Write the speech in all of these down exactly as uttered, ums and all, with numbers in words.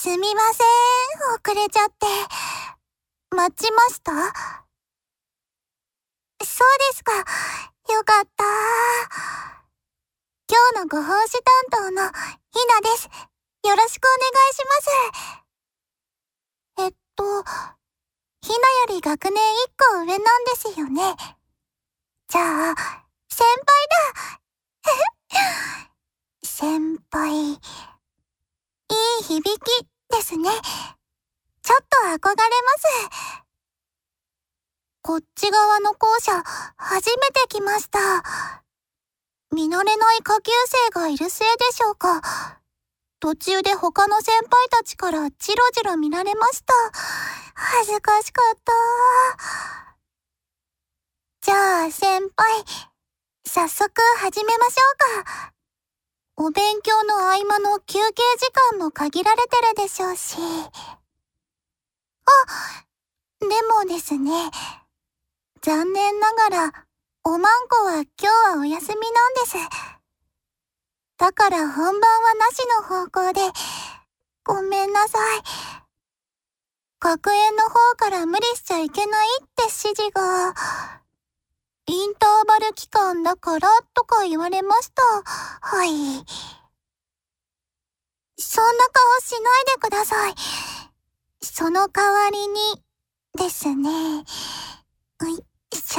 すみません、遅れちゃって。待ちました？そうですか。よかった。今日のご奉仕担当のひなです。よろしくお願いします。えっと、ひなより学年いっこ上なんですよね。じゃあ、先輩だ。先輩。いい響きですね。ちょっと憧れます。こっち側の校舎、初めて来ました。見慣れない下級生がいるせいでしょうか。途中で他の先輩たちからジロジロ見られました。恥ずかしかった。じゃあ先輩、早速始めましょうか。お勉強の合間の休憩時間も限られてるでしょうし。あ、でもですね、残念ながら、おまんこは今日はお休みなんです。だから本番はなしの方向で、ごめんなさい。学園の方から無理しちゃいけないって指示が、インターバル期間だからとか言われました。はい。そんな顔しないでください。その代わりに、ですね。よいしょ。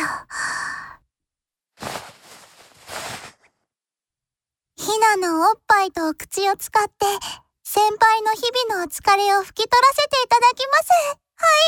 ひなのおっぱいと口を使って、先輩の日々のお疲れを拭き取らせていただきます。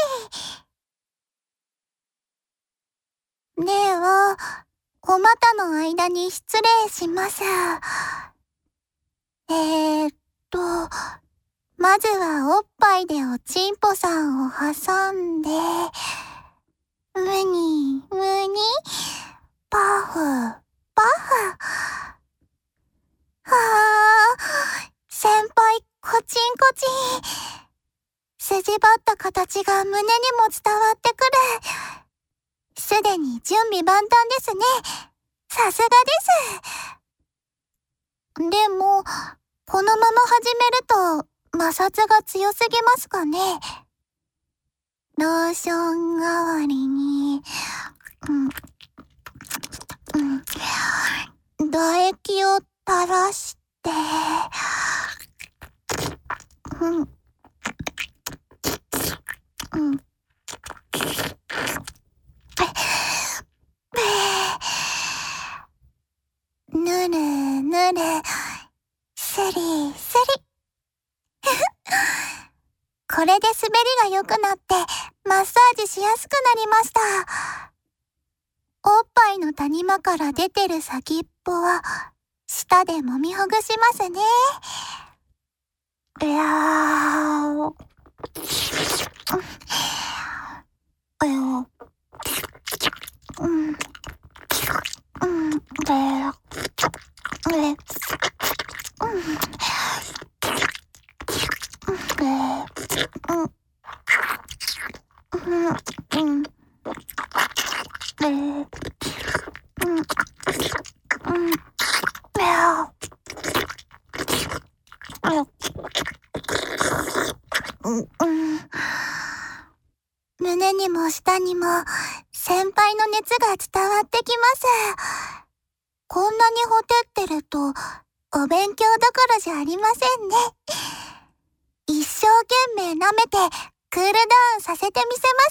はい。では、お股の間に失礼します。えーっと、まずはおっぱいでおちんぽさんを挟んで、むに、むに、パフ、パフ。はぁ、先輩、コチンコチン。筋張った形が胸にも伝わってくる。すでに準備万端ですね。さすがです。でも、このまま始めると摩擦が強すぎますかね。ローション代わりに、うんうん、唾液を垂らして、うんうん、ぬるぬる、スリスリ。これで滑りが良くなってマッサージしやすくなりました。おっぱいの谷間から出てる先っぽは舌で揉みほぐしますね。いやー。えよ。うん。うん。で、え、うん。で、うん。うん。うん。で、うん。うん。で、うん。うん。胸にも下にも先輩の熱が伝わってきます。こんなにほてってるとお勉強どころじゃありませんね。一生懸命舐めてクールダウンさせてみせます。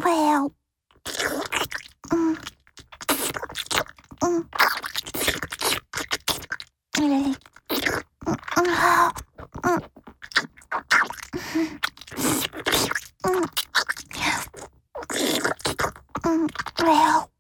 わよ。うん。うん。うん。うん。うん。うん。わよ。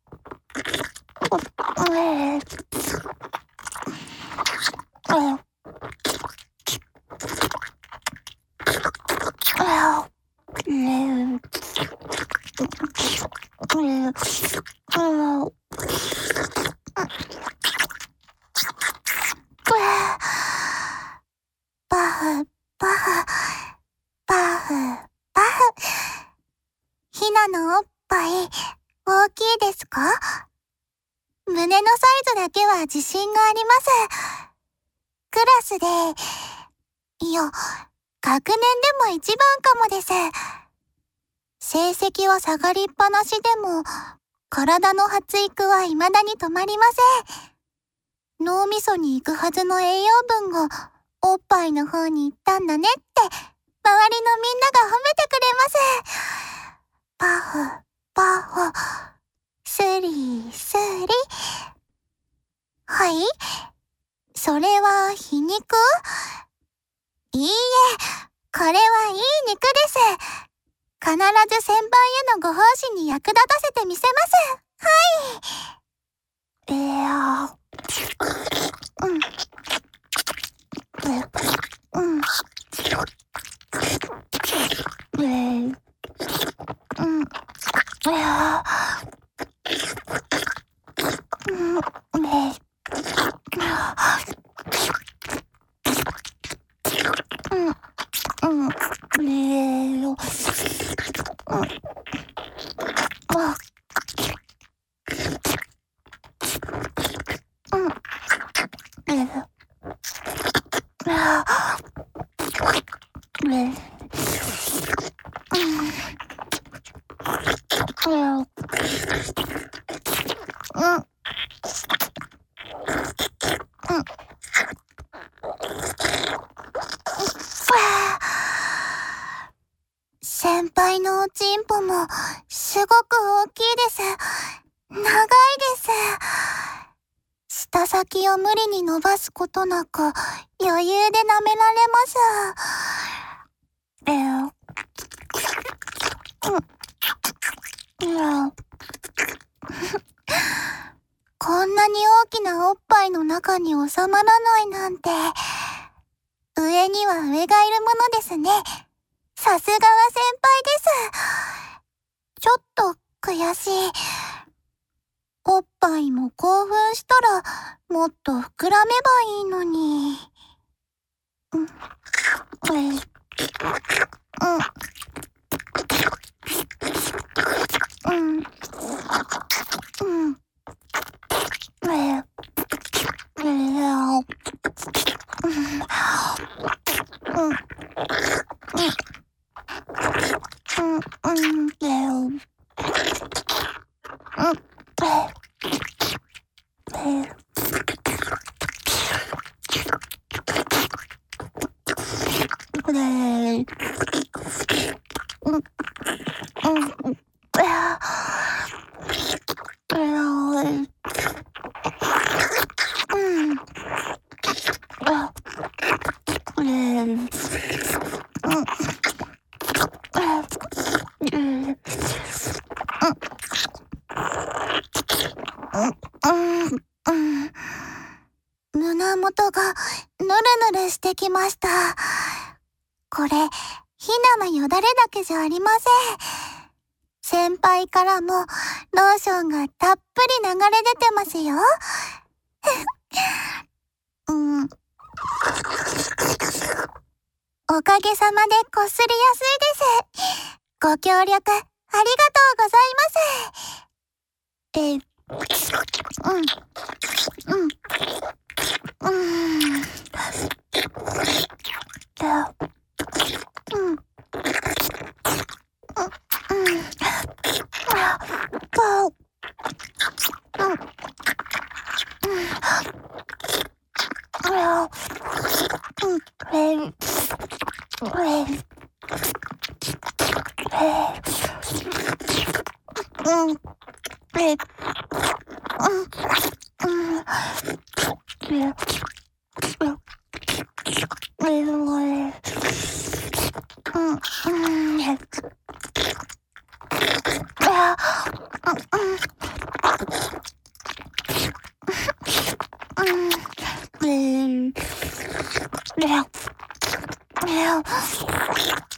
パフ、パフ、パフ、パフ。ひなのおっぱい、大きいですか？胸のサイズだけは自信があります。クラスでいや、学年でも一番かもです。成績は下がりっぱなしでも、体の発育は未だに止まりません。脳みそに行くはずの栄養分がおっぱいの方に行ったんだねって、周りのみんなが褒めてくれます。パフ、パフ、スリー、スリ。はい？それは皮肉？いいえ、これはいい肉です。必ず先輩へのご奉仕に役立たせてみせます。はい。いや、うん。うん。えー、うん。いや、うん。ねえ。うん。うん。えー、うん。あ。うん。えー。ああ。えー。うん。うん。うん。先輩のおちんぽもすごく大きいです。長いです。舌先を無理に伸ばすことなく余裕で舐められます。えー、うん、うん、こんなに大きなおっぱいの中に収まらないなんて、上には上がいるものですね。さすがは先輩です。ちょっと悔しい。おっぱいも興奮したらもっと膨らめばいいのに。うん。えい。うん。うん。うん。えい。えい。うん。うん。うん。うん。えい。うん。胸元がぬるぬるしてきました。これ、ひなのよだれだけじゃありません。先輩からもローションがたっぷり流れ出てますよ。うん。おかげさまでこすりやすいです。ご協力ありがとうございます。え、うん。うん。うん。うん。Yeah.